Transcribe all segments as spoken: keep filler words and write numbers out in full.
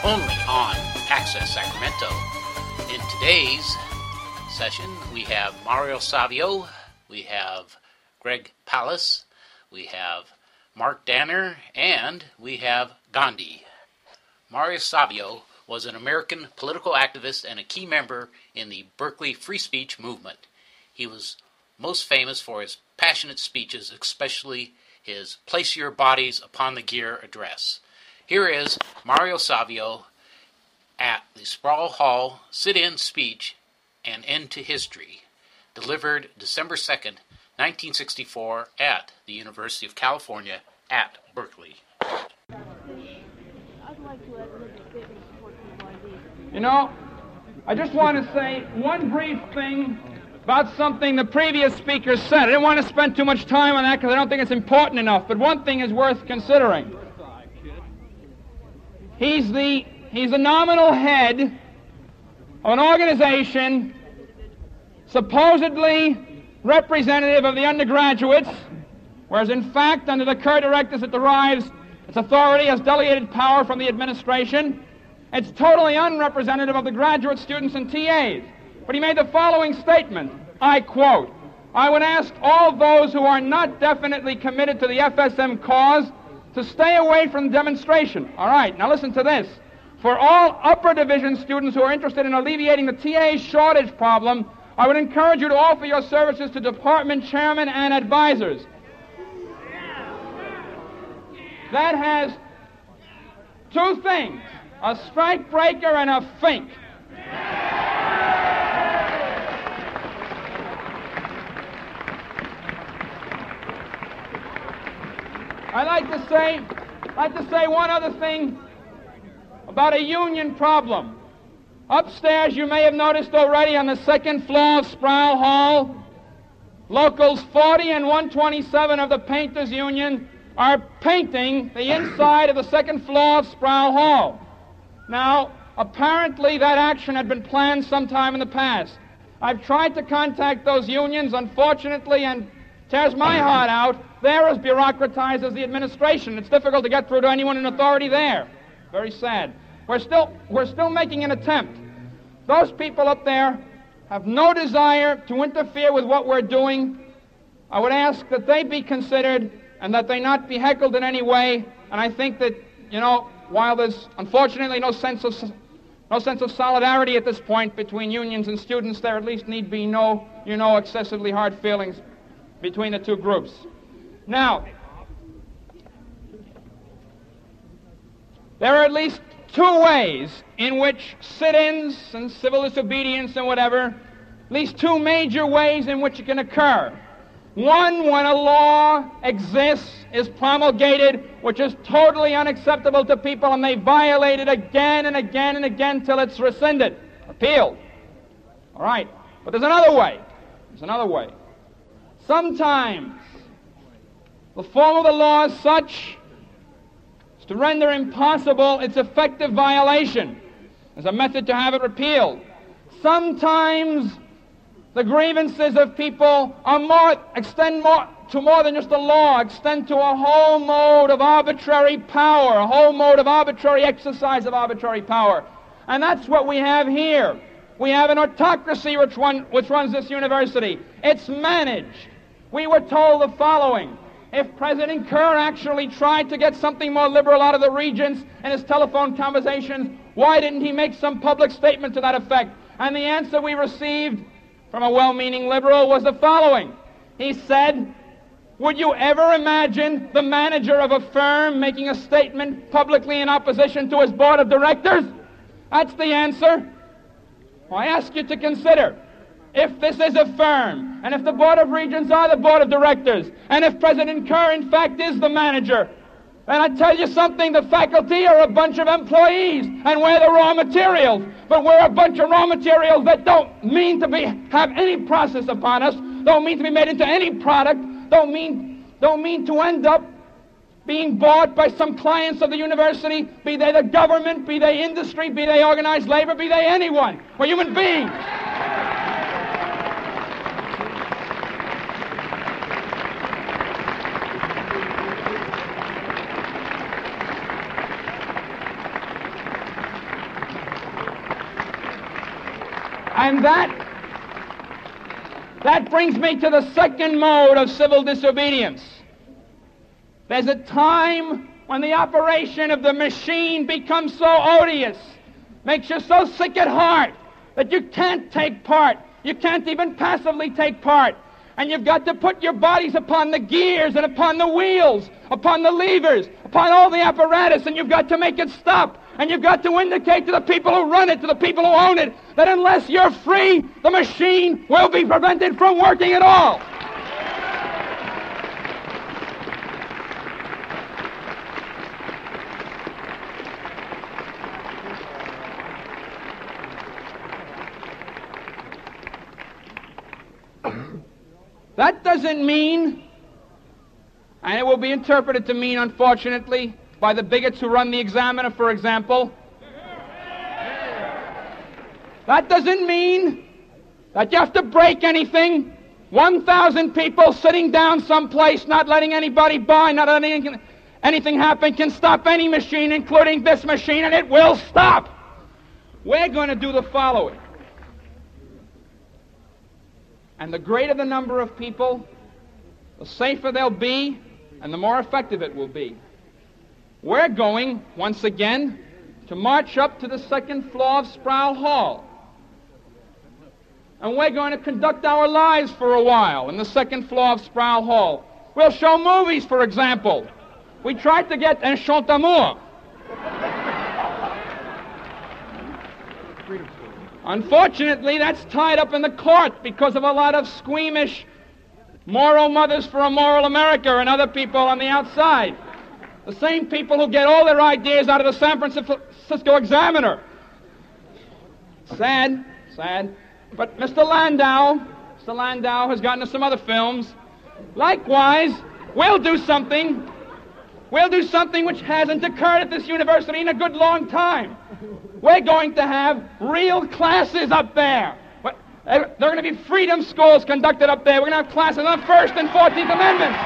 only on Access Sacramento. In today's session, we have Mario Savio, we have Greg Pallas, we have Mark Danner, and we have Gandhi. Mario Savio was an American political activist and a key member in the Berkeley free speech movement. He was most famous for his passionate speeches, especially his Place Your Bodies Upon the Gear address. Here is Mario Savio at the Sproul Hall sit-in speech, An End to History, delivered December second, nineteen sixty-four at the University of California at Berkeley. You know, I just want to say one brief thing about something the previous speaker said. I didn't want to spend too much time on that because I don't think it's important enough, but one thing is worth considering. He's the, he's the nominal head of an organization supposedly representative of the undergraduates, whereas in fact, under the Kerr directives, it derives its authority as delegated power from the administration. It's totally unrepresentative of the graduate students and T As. But he made the following statement, I quote, "I would ask all those who are not definitely committed to the F S M cause to stay away from the demonstration." All right, now listen to this. "For all upper division students who are interested in alleviating the T A shortage problem, I would encourage you to offer your services to department chairmen and advisors." That has two things, a strike breaker and a fink. I'd like to say, I'd like to say one other thing about a union problem. Upstairs, you may have noticed already on the second floor of Sproul Hall, locals forty and one twenty-seven of the Painters Union are painting the inside of the second floor of Sproul Hall. Now, apparently that action had been planned sometime in the past. I've tried to contact those unions, unfortunately, and tears my heart out. They're as bureaucratized as the administration. It's difficult to get through to anyone in authority there. Very sad. We're still, we're still making an attempt. Those people up there have no desire to interfere with what we're doing. I would ask that they be considered and that they not be heckled in any way. And I think that, you know, while there's unfortunately no sense of no sense of solidarity at this point between unions and students, there at least need be no, you know, excessively hard feelings between the two groups. Now, there are at least two ways in which sit-ins and civil disobedience and whatever, at least two major ways in which it can occur. One, when a law exists, is promulgated, which is totally unacceptable to people, and they violate it again and again and again till it's rescinded, repealed. All right, but there's another way. There's another way. Sometimes the form of the law is such as to render impossible its effective violation as a method to have it repealed. Sometimes the grievances of people are more, extend more to more than just a law, extend to a whole mode of arbitrary power, a whole mode of arbitrary exercise of arbitrary power. And that's what we have here. We have an autocracy which, run, which runs this university. It's managed. We were told the following. If President Kerr actually tried to get something more liberal out of the regents in his telephone conversations, why didn't he make some public statement to that effect? And the answer we received from a well-meaning liberal was the following. He said, "Would you ever imagine the manager of a firm making a statement publicly in opposition to his board of directors?" That's the answer. Well, I ask you to consider, if this is a firm, and if the Board of Regents are the Board of Directors, and if President Kerr, in fact, is the manager, and I tell you something, the faculty are a bunch of employees, and we're the raw materials. But we're a bunch of raw materials that don't mean to be have any process upon us, don't mean to be made into any product, don't mean, don't mean to end up being bought by some clients of the university, be they the government, be they industry, be they organized labor, be they anyone. We're human beings. And that, that brings me to the second mode of civil disobedience. There's a time when the operation of the machine becomes so odious, makes you so sick at heart, that you can't take part. You can't even passively take part. And you've got to put your bodies upon the gears and upon the wheels, upon the levers, upon all the apparatus, and you've got to make it stop. And you've got to indicate to the people who run it, to the people who own it, that unless you're free, the machine will be prevented from working at all. That doesn't mean, and it will be interpreted to mean, unfortunately, by the bigots who run the Examiner, for example, that doesn't mean that you have to break anything. one thousand people sitting down someplace, not letting anybody buy, not letting anything, anything happen, can stop any machine, including this machine, and it will stop. We're going to do the following. And the greater the number of people, the safer they'll be, and the more effective it will be. We're going, once again, to march up to the second floor of Sproul Hall. And we're going to conduct our lives for a while in the second floor of Sproul Hall. We'll show movies, for example. We tried to get Un Chant d'Amour. Unfortunately, that's tied up in the court because of a lot of squeamish moral mothers for a moral America and other people on the outside. The same people who get all their ideas out of the San Francisco Examiner. Sad, sad. But Mister Landau, Mister Landau has gotten us some other films. Likewise, we'll do something. We'll do something which hasn't occurred at this university in a good long time. We're going to have real classes up there. There are going to be freedom schools conducted up there. We're going to have classes on First and Fourteenth Amendments.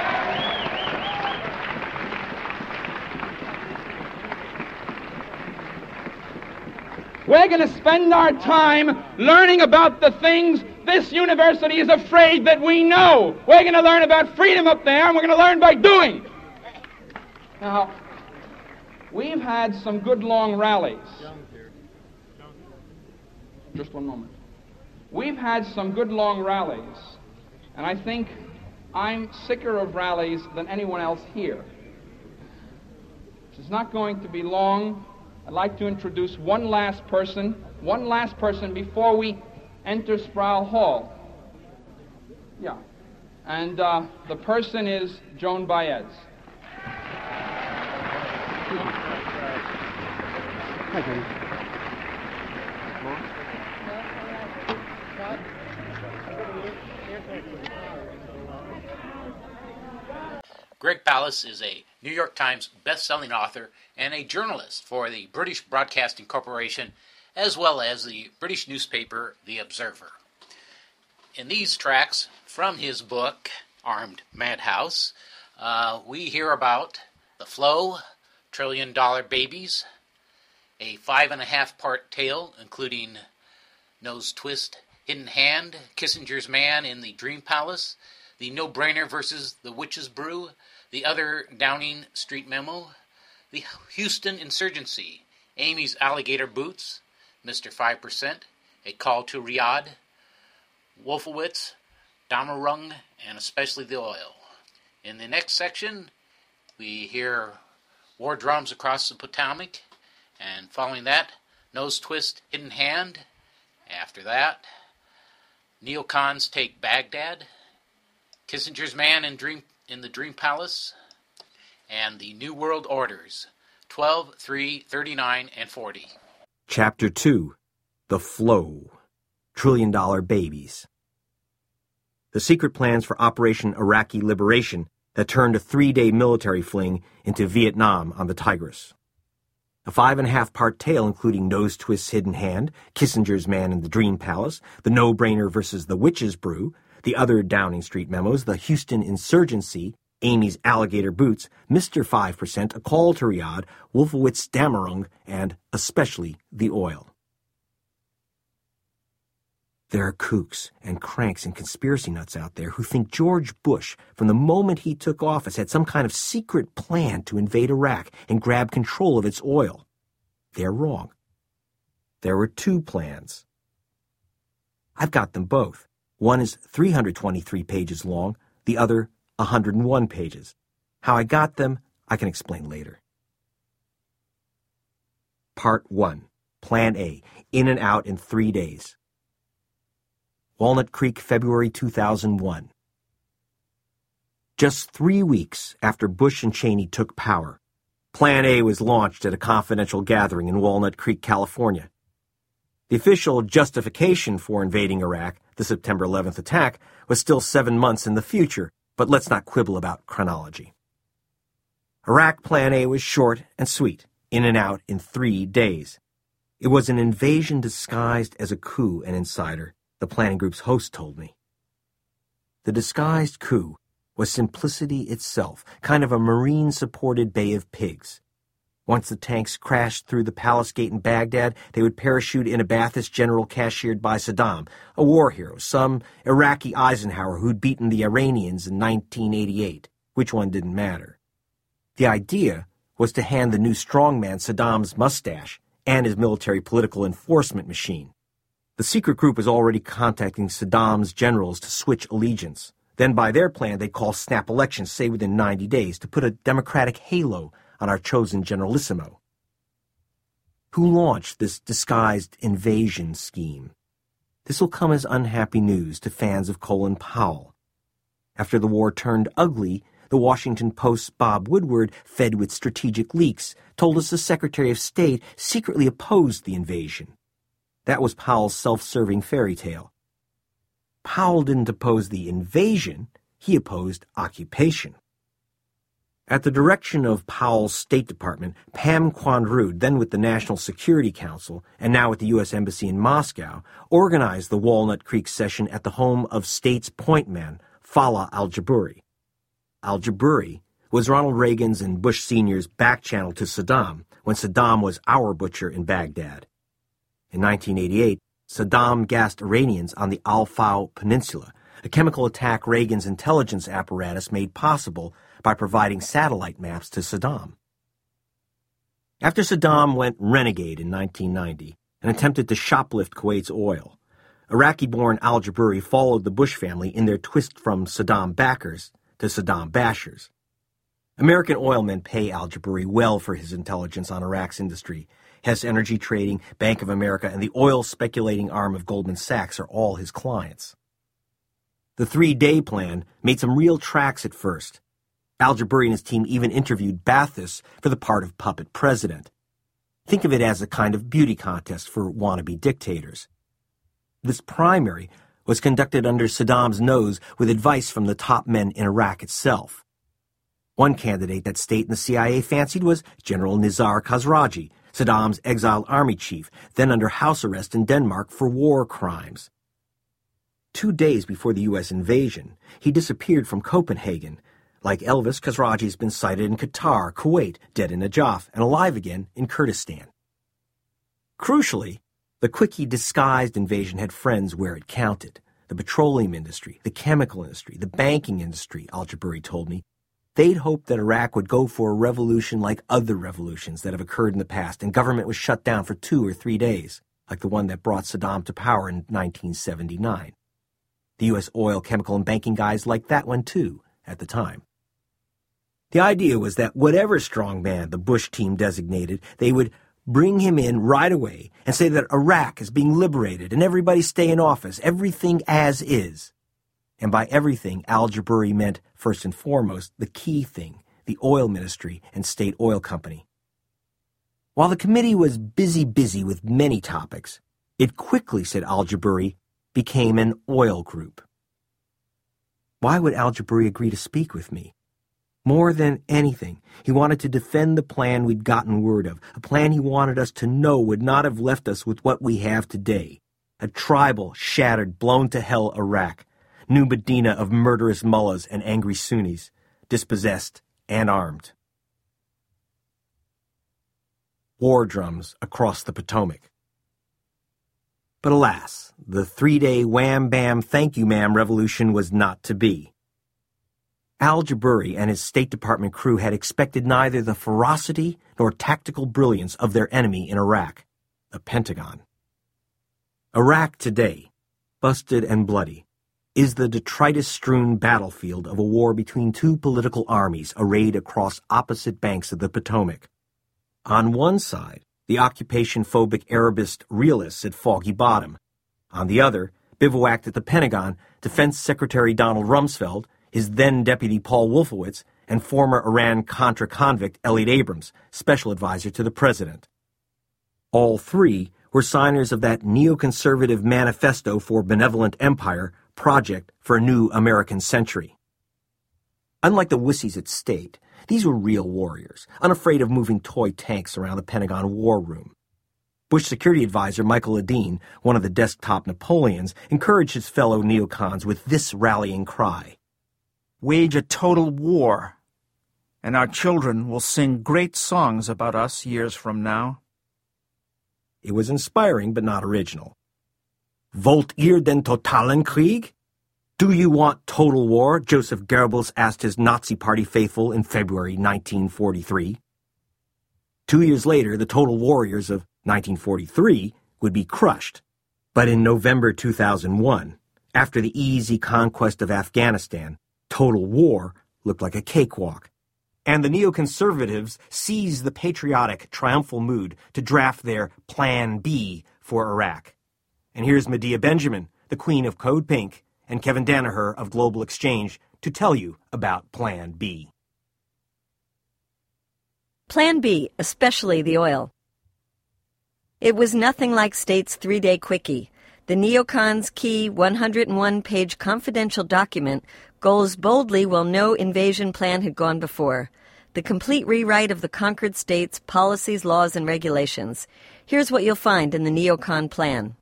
We're going to spend our time learning about the things this university is afraid that we know. We're going to learn about freedom up there, and we're going to learn by doing. Now, we've had some good long rallies. Just one moment. We've had some good long rallies, and I think I'm sicker of rallies than anyone else here. It's not going to be long. I'd like to introduce one last person, one last person before we enter Sproul Hall. Yeah. And uh, the person is Joan Baez. Thank you. Greg Palast is a New York Times best-selling author and a journalist for the British Broadcasting Corporation, as well as the British newspaper The Observer. In these tracks from his book, Armed Madhouse, uh, we hear about The Flow, Trillion Dollar Babies, a five-and-a-half-part tale, including Nose Twist, Hidden Hand, Kissinger's Man in the Dream Palace, The No-Brainer versus the Witch's Brew, The Other Downing Street Memo, The Houston Insurgency, Amy's Alligator Boots, Mister five percent, A Call to Riyadh, Wolfowitz, Damarung, and Especially the Oil. In the next section, we hear War Drums Across the Potomac, and following that, Nose Twist, Hidden Hand. After that, Neocons Take Baghdad, Kissinger's Man in Dream in the Dream Palace, and the New World Orders, twelve, three, thirty-nine, and forty. Chapter two, The Flow, Trillion Dollar Babies. The secret plans for Operation Iraqi Liberation that turned a three-day military fling into Vietnam on the Tigris. A five-and-a-half-part tale including Nose Twist's Hidden Hand, Kissinger's Man in the Dream Palace, The No-Brainer versus the Witch's Brew, The Other Downing Street Memos, The Houston Insurgency, Amy's Alligator Boots, Mister five percent, A Call to Riyadh, Wolfowitz Damarung, and Especially the Oil. There are kooks and cranks and conspiracy nuts out there who think George Bush, from the moment he took office, had some kind of secret plan to invade Iraq and grab control of its oil. They're wrong. There were two plans. I've got them both. One is three hundred twenty-three pages long, the other one hundred one pages. How I got them, I can explain later. Part one. Plan A. In and out in three days. Walnut Creek, February two thousand one. Just three weeks after Bush and Cheney took power, Plan A was launched at a confidential gathering in Walnut Creek, California. The official justification for invading Iraq, the September eleventh attack, was still seven months in the future, but let's not quibble about chronology. Iraq Plan A was short and sweet, in and out in three days. It was an invasion disguised as a coup, an insider, the planning group's host told me. The disguised coup was simplicity itself, kind of a Marine-supported Bay of Pigs. Once the tanks crashed through the Palace Gate in Baghdad, they would parachute in a Ba'athist general cashiered by Saddam, a war hero, some Iraqi Eisenhower who'd beaten the Iranians in nineteen eighty-eight. Which one didn't matter. The idea was to hand the new strongman Saddam's mustache and his military political enforcement machine. The secret group was already contacting Saddam's generals to switch allegiance. Then by their plan, they'd call snap elections, say within ninety days, to put a democratic halo on our chosen generalissimo. Who launched this disguised invasion scheme? This will come as unhappy news to fans of Colin Powell. After the war turned ugly, the Washington Post's Bob Woodward, fed with strategic leaks, told us the Secretary of State secretly opposed the invasion. That was Powell's self-serving fairy tale. Powell didn't oppose the invasion, he opposed occupation. At the direction of Powell's State Department, Pam Quanrud, then with the National Security Council and now with the U S Embassy in Moscow, organized the Walnut Creek session at the home of State's point man, Fallah al-Jabouri. Al-Jabouri was Ronald Reagan's and Bush Senior's back channel to Saddam when Saddam was our butcher in Baghdad. In nineteen eighty-eight, Saddam gassed Iranians on the Al-Faw Peninsula, a chemical attack Reagan's intelligence apparatus made possible by providing satellite maps to Saddam. After Saddam went renegade in nineteen ninety and attempted to shoplift Kuwait's oil, Iraqi-born al-Jabouri followed the Bush family in their twist from Saddam backers to Saddam bashers. American oilmen pay al-Jabouri well for his intelligence on Iraq's industry. Hess Energy Trading, Bank of America, and the oil speculating arm of Goldman Sachs are all his clients. The three-day plan made some real tracks at first. Al-Jabouri and his team even interviewed Ba'athists for the part of puppet president. Think of it as a kind of beauty contest for wannabe dictators. This primary was conducted under Saddam's nose with advice from the top men in Iraq itself. One candidate that state and the C I A fancied was General Nizar Khosraji, Saddam's exiled army chief, then under house arrest in Denmark for war crimes. Two days before the U S invasion, he disappeared from Copenhagen. Like Elvis, Khosraji's been sighted in Qatar, Kuwait, dead in Najaf, and alive again in Kurdistan. Crucially, the quickie disguised invasion had friends where it counted. The petroleum industry, the chemical industry, the banking industry, al-Jabouri told me. They'd hoped that Iraq would go for a revolution like other revolutions that have occurred in the past, and government was shut down for two or three days, like the one that brought Saddam to power in nineteen seventy-nine. The U S oil, chemical, and banking guys liked that one too, at the time. The idea was that whatever strongman the Bush team designated, they would bring him in right away and say that Iraq is being liberated and everybody stay in office, everything as is. And by everything, al-Jabouri meant, first and foremost, the key thing, the oil ministry and state oil company. While the committee was busy, busy with many topics, it quickly, said al-Jabouri, became an oil group. Why would al-Jabouri agree to speak with me? More than anything, he wanted to defend the plan we'd gotten word of, a plan he wanted us to know would not have left us with what we have today, a tribal, shattered, blown-to-hell Iraq, New Medina of murderous mullahs and angry Sunnis, dispossessed and armed. War drums across the Potomac. But alas, the three-day wham-bam thank-you-ma'am revolution was not to be. Al-Jaburi and his State Department crew had expected neither the ferocity nor tactical brilliance of their enemy in Iraq, the Pentagon. Iraq today, busted and bloody, is the detritus-strewn battlefield of a war between two political armies arrayed across opposite banks of the Potomac. On one side, the occupation-phobic Arabist realists at Foggy Bottom. On the other, bivouacked at the Pentagon, Defense Secretary Donald Rumsfeld, his then-deputy Paul Wolfowitz, and former Iran-Contra convict Elliot Abrams, special advisor to the president. All three were signers of that neoconservative Manifesto for Benevolent Empire project for a new American century. Unlike the wussies at State, these were real warriors, unafraid of moving toy tanks around the Pentagon war room. Bush Security Advisor Michael Ledeen, one of the desktop Napoleons, encouraged his fellow neocons with this rallying cry: "Wage a total war, and our children will sing great songs about us years from now." It was inspiring but not original. Wollt ihr den totalen Krieg? Do you want total war? Joseph Goebbels asked his Nazi Party faithful in February nineteen forty-three. Two years later, the total warriors of nineteen forty-three would be crushed. But in November two thousand one, after the easy conquest of Afghanistan, total war looked like a cakewalk. And the neoconservatives seized the patriotic, triumphal mood to draft their Plan B for Iraq. And here's Medea Benjamin, the queen of Code Pink, and Kevin Danaher of Global Exchange to tell you about Plan B. Plan B, especially the oil. It was nothing like State's three-day quickie. The neocons' key one hundred one page confidential document goes boldly while no invasion plan had gone before. The complete rewrite of the conquered states' policies, laws, and regulations. Here's what you'll find in the neocon plan.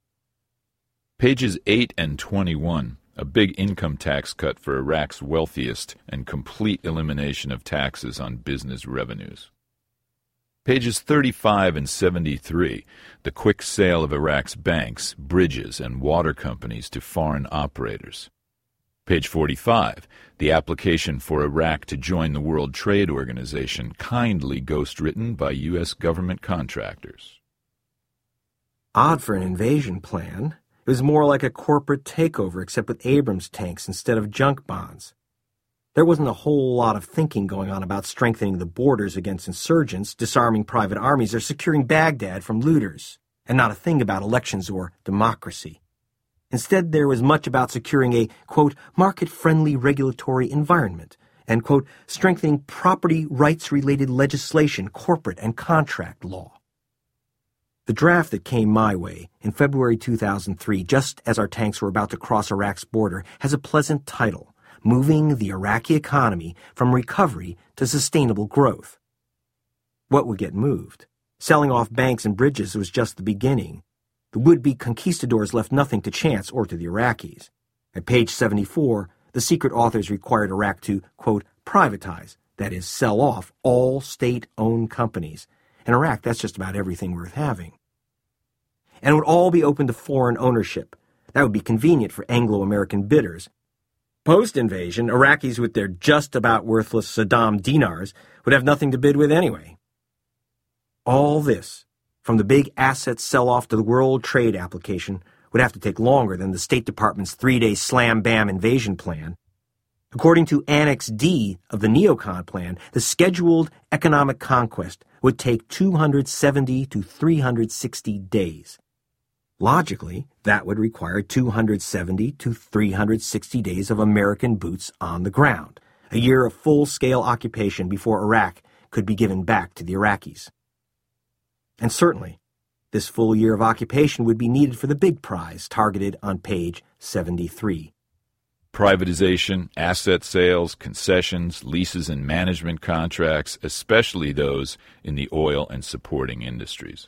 Pages eight and twenty-one, a big income tax cut for Iraq's wealthiest and complete elimination of taxes on business revenues. Pages thirty-five and seventy-three, the quick sale of Iraq's banks, bridges, and water companies to foreign operators. Page forty-five, the application for Iraq to join the World Trade Organization, kindly ghostwritten by U S government contractors. Odd for an invasion plan. It was more like a corporate takeover, except with Abrams tanks instead of junk bonds. There wasn't a whole lot of thinking going on about strengthening the borders against insurgents, disarming private armies, or securing Baghdad from looters, and not a thing about elections or democracy. Instead, there was much about securing a, quote, market-friendly regulatory environment, and, quote, strengthening property rights-related legislation, corporate and contract law. The draft that came my way in February two thousand three, just as our tanks were about to cross Iraq's border, has a pleasant title: Moving the Iraqi Economy from Recovery to Sustainable Growth. What would get moved? Selling off banks and bridges was just the beginning. The would-be conquistadors left nothing to chance or to the Iraqis. At page seventy-four, the secret authors required Iraq to, quote, privatize, that is, sell off all state-owned companies. In Iraq, that's just about everything worth having. And it would all be open to foreign ownership. That would be convenient for Anglo-American bidders. Post-invasion, Iraqis with their just-about-worthless Saddam dinars would have nothing to bid with anyway. All this, from the big asset sell-off to the World Trade application, would have to take longer than the State Department's three-day slam-bam invasion plan. According to Annex D of the Neocon plan, the scheduled economic conquest would take two hundred seventy to three hundred sixty days. Logically, that would require two hundred seventy to three hundred sixty days of American boots on the ground, a year of full-scale occupation before Iraq could be given back to the Iraqis. And certainly, this full year of occupation would be needed for the big prize targeted on page seventy-three. Privatization, asset sales, concessions, leases and management contracts, especially those in the oil and supporting industries.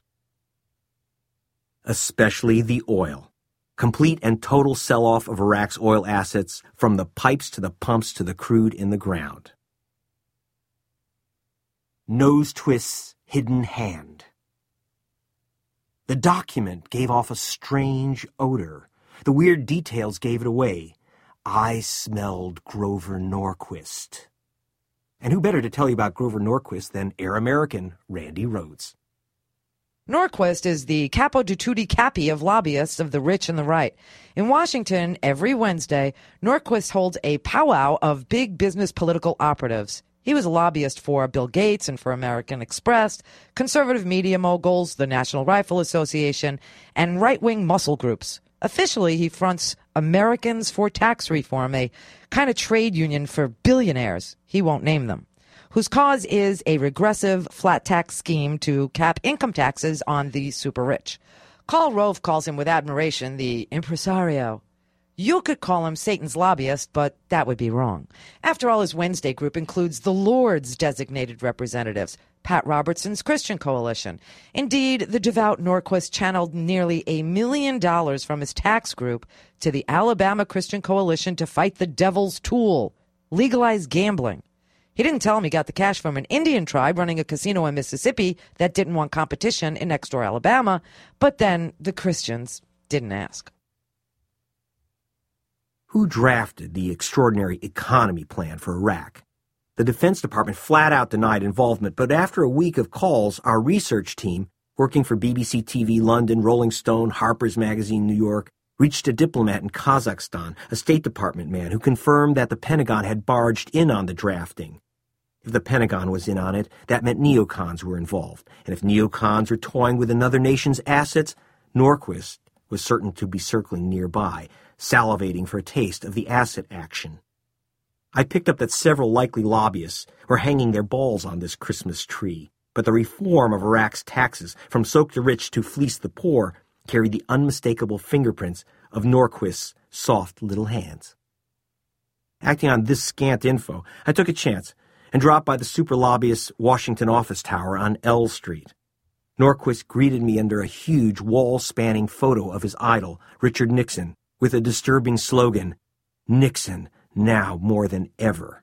Especially the oil. Complete and total sell-off of Iraq's oil assets, from the pipes to the pumps to the crude in the ground. Nose twists, hidden hand. The document gave off a strange odor. The weird details gave it away. I smelled Grover Norquist. And who better to tell you about Grover Norquist than Air American Randy Rhodes? Norquist is the capo di tutti capi of lobbyists of the rich and the right. In Washington, every Wednesday, Norquist holds a powwow of big business political operatives. He was a lobbyist for Bill Gates and for American Express, conservative media moguls, the National Rifle Association, and right-wing muscle groups. Officially, he fronts Americans for Tax Reform, a kind of trade union for billionaires. He won't name them. Whose cause is a regressive flat tax scheme to cap income taxes on the super rich. Karl Rove calls him with admiration the impresario. You could call him Satan's lobbyist, but that would be wrong. After all, his Wednesday group includes the Lord's designated representatives, Pat Robertson's Christian Coalition. Indeed, the devout Norquist channeled nearly a million dollars from his tax group to the Alabama Christian Coalition to fight the devil's tool, legalize gambling. He didn't tell him he got the cash from an Indian tribe running a casino in Mississippi that didn't want competition in next-door Alabama, but then the Christians didn't ask. Who drafted the extraordinary economy plan for Iraq? The Defense Department flat out denied involvement, but after a week of calls, our research team, working for B B C T V London, Rolling Stone, Harper's Magazine New York, reached a diplomat in Kazakhstan, a State Department man, who confirmed that the Pentagon had barged in on the drafting. If the Pentagon was in on it, that meant neocons were involved. And if neocons were toying with another nation's assets, Norquist was certain to be circling nearby, salivating for a taste of the asset action. I picked up that several likely lobbyists were hanging their balls on this Christmas tree, but the reform of Iraq's taxes, from soak the rich to fleece the poor, carried the unmistakable fingerprints of Norquist's soft little hands. Acting on this scant info, I took a chance and dropped by the super lobbyist's Washington office tower on L Street. Norquist greeted me under a huge wall-spanning photo of his idol, Richard Nixon, with a disturbing slogan, "Nixon, now more than ever."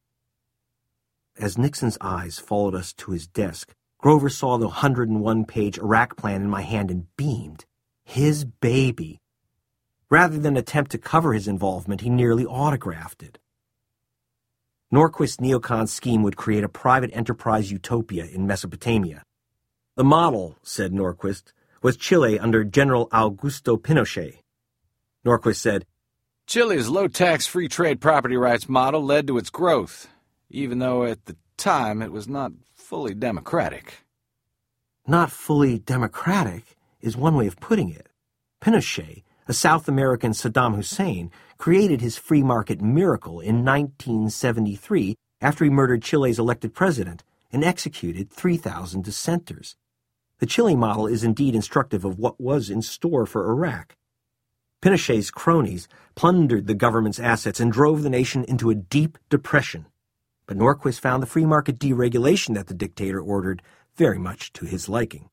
As Nixon's eyes followed us to his desk, Grover saw the one hundred one page Iraq plan in my hand and beamed. His baby. Rather than attempt to cover his involvement, he nearly autographed it. Norquist's neocon scheme would create a private enterprise utopia in Mesopotamia. The model, said Norquist, was Chile under General Augusto Pinochet. Norquist said, Chile's low-tax free trade property rights model led to its growth, even though at the time it was not fully democratic. Not fully democratic is one way of putting it. Pinochet, a South American Saddam Hussein, created his free market miracle in nineteen seventy-three after he murdered Chile's elected president and executed three thousand dissenters. The Chile model is indeed instructive of what was in store for Iraq. Pinochet's cronies plundered the government's assets and drove the nation into a deep depression. But Norquist found the free market deregulation that the dictator ordered very much to his liking.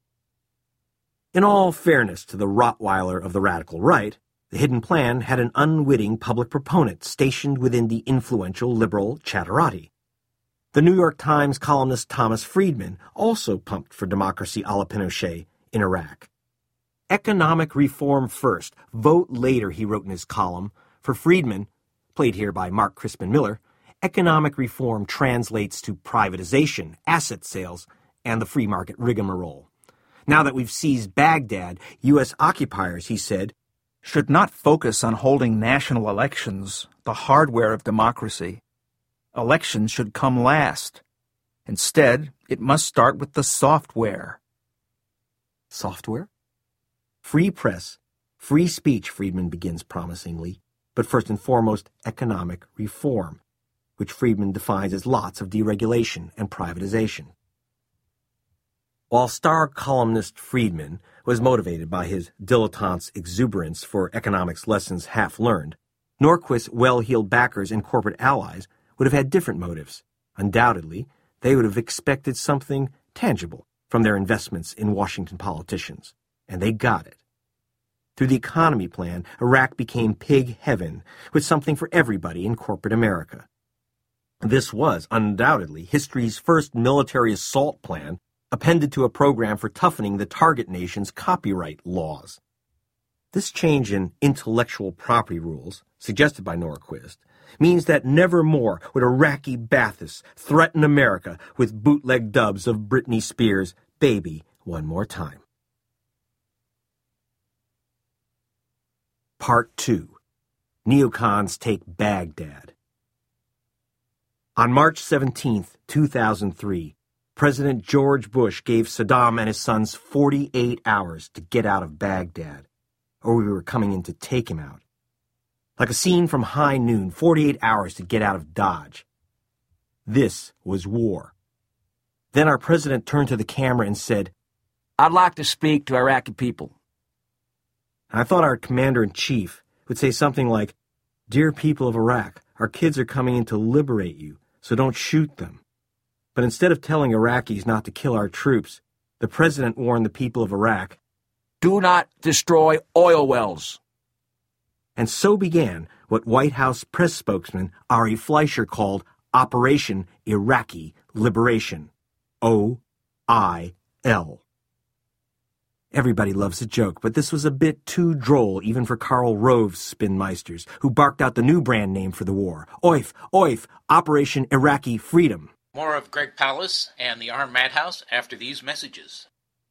In all fairness to the Rottweiler of the radical right, the hidden plan had an unwitting public proponent stationed within the influential liberal Chatterati. The New York Times columnist Thomas Friedman also pumped for democracy a la Pinochet in Iraq. Economic reform first, vote later, he wrote in his column. For Friedman, played here by Mark Crispin Miller, economic reform translates to privatization, asset sales, and the free market rigmarole. Now that we've seized Baghdad, U S occupiers, he said, should not focus on holding national elections, the hardware of democracy. Elections should come last. Instead, it must start with the software. Software? Free press, free speech, Friedman begins promisingly, but first and foremost, economic reform, which Friedman defines as lots of deregulation and privatization. While star columnist Friedman was motivated by his dilettante's exuberance for economics lessons half learned, Norquist's well-heeled backers and corporate allies would have had different motives. Undoubtedly, they would have expected something tangible from their investments in Washington politicians, and they got it. Through the economy plan, Iraq became pig heaven, with something for everybody in corporate America. This was, undoubtedly, history's first military assault plan appended to a program for toughening the target nation's copyright laws. This change in intellectual property rules, suggested by Norquist, means that never more would Iraqi Baathists threaten America with bootleg dubs of Britney Spears' Baby One More Time. Part two. Neocons Take Baghdad. On March seventeenth, two thousand three, President George Bush gave Saddam and his sons forty-eight hours to get out of Baghdad, or we were coming in to take him out. Like a scene from High Noon, forty-eight hours to get out of Dodge. This was war. Then our president turned to the camera and said, "I'd like to speak to Iraqi people." And I thought our commander-in-chief would say something like, "Dear people of Iraq, our kids are coming in to liberate you, so don't shoot them." But instead of telling Iraqis not to kill our troops, the president warned the people of Iraq, "Do not destroy oil wells." And so began what White House press spokesman Ari Fleischer called Operation Iraqi Liberation, O I L. Everybody loves a joke, but this was a bit too droll even for Karl Rove's spinmeisters, who barked out the new brand name for the war, OIF, OIF, Operation Iraqi Freedom. More of Greg Pallas and the Armed Madhouse after these messages.